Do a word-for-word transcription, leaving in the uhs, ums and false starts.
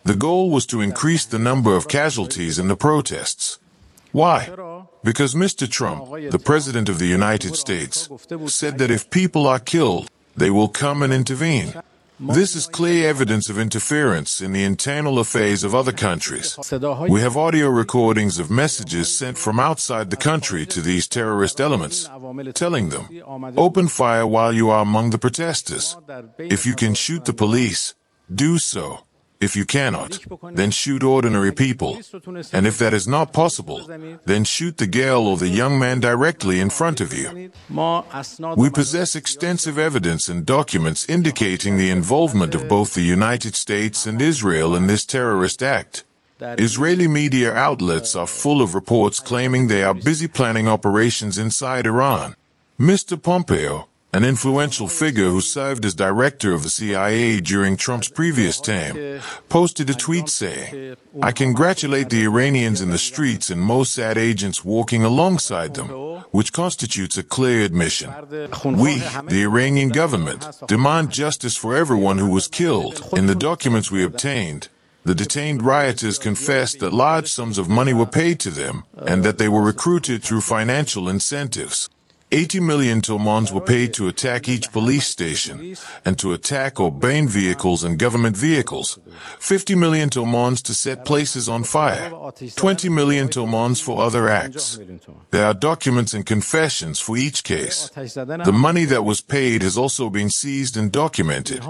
The goal was to increase the number of casualties in the protests. Why? Because Mister Trump, the President of the United States, said that if people are killed, they will come and intervene. This is clear evidence of interference in the internal affairs of other countries. We have audio recordings of messages sent from outside the country to these terrorist elements, telling them, open fire while you are among the protesters. If you can shoot the police, do so. If you cannot, then shoot ordinary people. And if that is not possible, then shoot the girl or the young man directly in front of you. We possess extensive evidence and documents indicating the involvement of both the United States and Israel in this terrorist act. Israeli media outlets are full of reports claiming they are busy planning operations inside Iran. Mister Pompeo, an influential figure who served as director of the C I A during Trump's previous term, posted a tweet saying, I congratulate the Iranians in the streets and Mossad agents walking alongside them, which constitutes a clear admission. We, the Iranian government, demand justice for everyone who was killed. In the documents we obtained, the detained rioters confessed that large sums of money were paid to them and that they were recruited through financial incentives. eighty million tomans were paid to attack each police station and to attack or burn vehicles and government vehicles. fifty million tomans to set places on fire. twenty million tomans for other acts. There are documents and confessions for each case. The money that was paid has also been seized and documented.